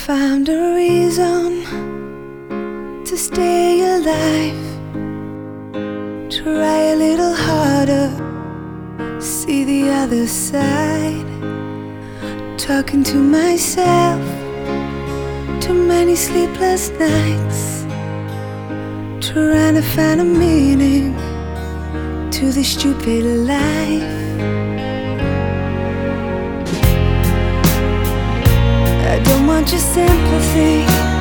found a reason to stay alive. Try a little harder, see the other side. Talking to myself, too many sleepless nights, trying to find a meaning to this stupid life. I don't want your sympathy,